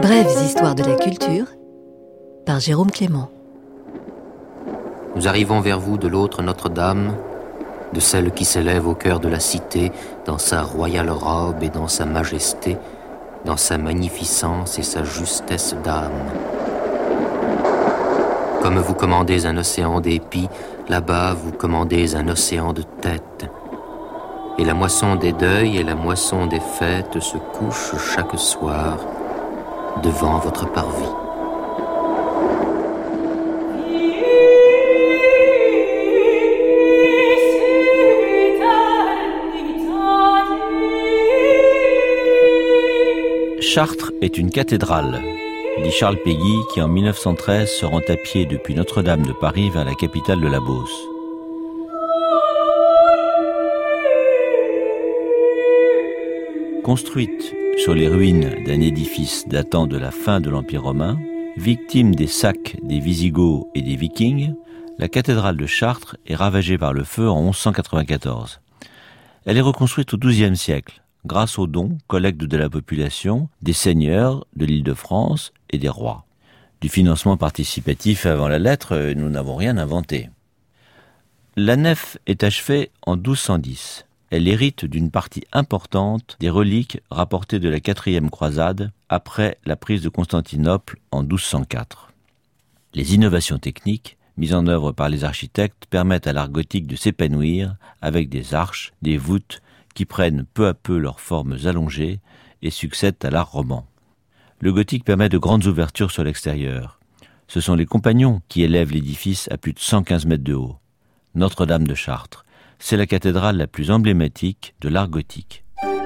Brèves histoires de la culture par Jérôme Clément. Nous arrivons vers vous de l'autre Notre-Dame, de celle qui s'élève au cœur de la cité, dans sa royale robe et dans sa majesté, dans sa magnificence et sa justesse d'âme. Comme vous commandez un océan d'épis, là-bas vous commandez un océan de têtes. Et la moisson des deuils et la moisson des fêtes se couchent chaque soir devant votre parvis. Chartres est une cathédrale, dit Charles Péguy, qui en 1913 se rend à pied depuis Notre-Dame de Paris vers la capitale de la Beauce. Construite sur les ruines d'un édifice datant de la fin de l'Empire romain, victime des sacs des Visigoths et des Vikings, la cathédrale de Chartres est ravagée par le feu en 1194. Elle est reconstruite au XIIe siècle, grâce aux dons, collectes de la population, des seigneurs de l'Île-de-France et des rois. Du financement participatif avant la lettre, nous n'avons rien inventé. La nef est achevée en 1210. Elle hérite d'une partie importante des reliques rapportées de la 4e croisade après la prise de Constantinople en 1204. Les innovations techniques mises en œuvre par les architectes permettent à l'art gothique de s'épanouir avec des arches, des voûtes qui prennent peu à peu leurs formes allongées et succèdent à l'art roman. Le gothique permet de grandes ouvertures sur l'extérieur. Ce sont les compagnons qui élèvent l'édifice à plus de 115 mètres de haut. Notre-Dame de Chartres, c'est la cathédrale la plus emblématique de l'art gothique.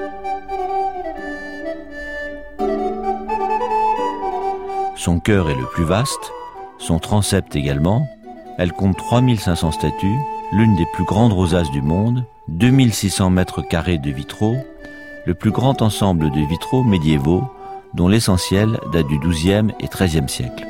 Son chœur est le plus vaste, son transept également. Elle compte 3500 statues, l'une des plus grandes rosaces du monde, 2600 mètres carrés de vitraux, le plus grand ensemble de vitraux médiévaux, dont l'essentiel date du XIIe et XIIIe siècle.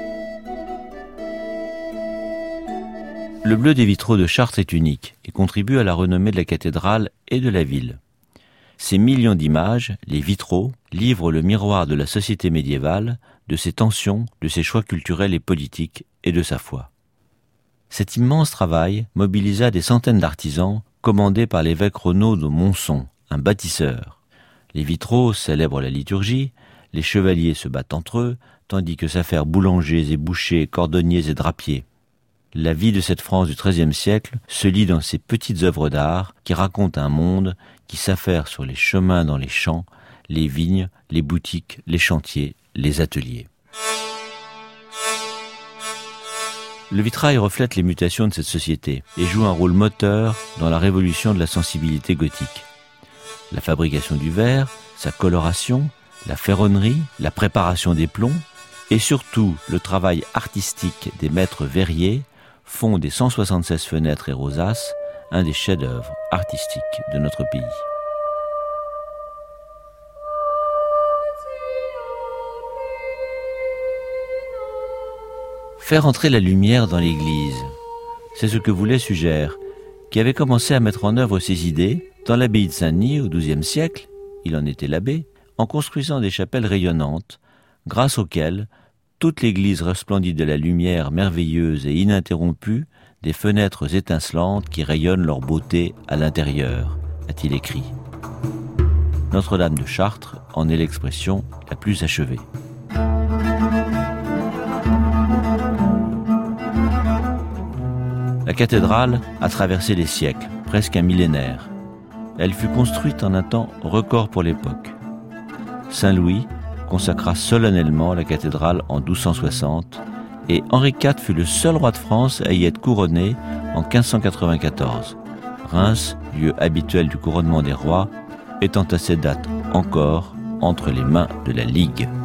Le bleu des vitraux de Chartres est unique et contribue à la renommée de la cathédrale et de la ville. Ces millions d'images, les vitraux, livrent le miroir de la société médiévale, de ses tensions, de ses choix culturels et politiques et de sa foi. Cet immense travail mobilisa des centaines d'artisans commandés par l'évêque Renaud de Monson, un bâtisseur. Les vitraux célèbrent la liturgie, les chevaliers se battent entre eux, tandis que s'affairent boulangers et bouchers, cordonniers et drapiers. La vie de cette France du XIIIe siècle se lit dans ces petites œuvres d'art qui racontent un monde qui s'affaire sur les chemins dans les champs, les vignes, les boutiques, les chantiers, les ateliers. Le vitrail reflète les mutations de cette société et joue un rôle moteur dans la révolution de la sensibilité gothique. La fabrication du verre, sa coloration, la ferronnerie, la préparation des plombs et surtout le travail artistique des maîtres verriers font des 176 fenêtres et rosaces un des chefs-d'œuvre artistiques de notre pays. Faire entrer la lumière dans l'église, c'est ce que voulait Suger, qui avait commencé à mettre en œuvre ses idées dans l'abbaye de Saint-Denis au XIIe siècle, il en était l'abbé, en construisant des chapelles rayonnantes, grâce auxquelles toute l'église resplendit de la lumière merveilleuse et ininterrompue des fenêtres étincelantes qui rayonnent leur beauté à l'intérieur, a-t-il écrit. Notre-Dame de Chartres en est l'expression la plus achevée. La cathédrale a traversé les siècles, presque un millénaire. Elle fut construite en un temps record pour l'époque. Saint Louis consacra solennellement la cathédrale en 1260 et Henri IV fut le seul roi de France à y être couronné en 1594. Reims, lieu habituel du couronnement des rois, étant à cette date encore entre les mains de la Ligue.